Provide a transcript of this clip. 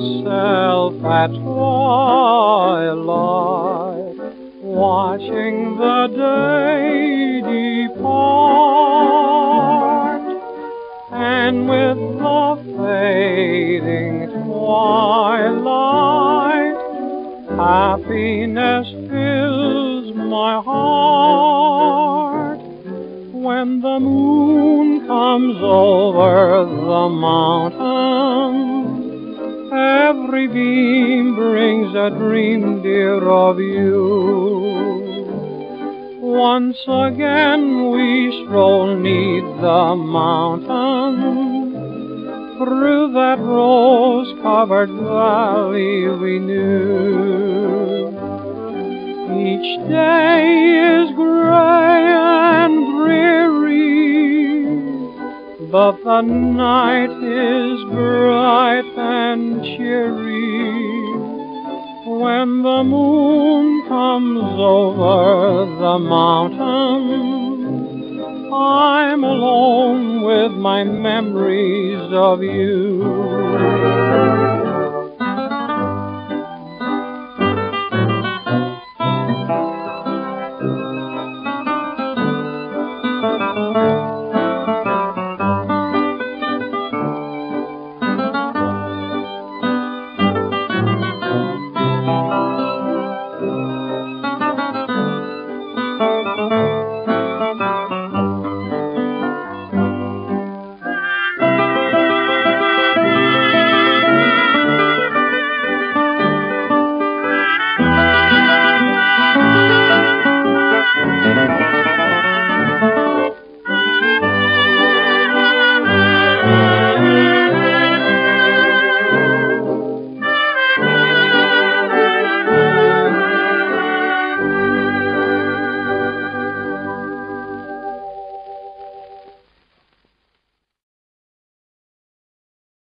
myself at twilight, watching the day depart, and with the fading twilight, happiness fills my heart. When the moon comes over the mountain, every beam brings a dream, dear, of you. Once again we stroll 'neath the mountain, through that rose-covered valley we knew. Each day is gray and dreary, but the night is bright and cheery. When the moon comes over the mountain, I'm alone with my memories of you.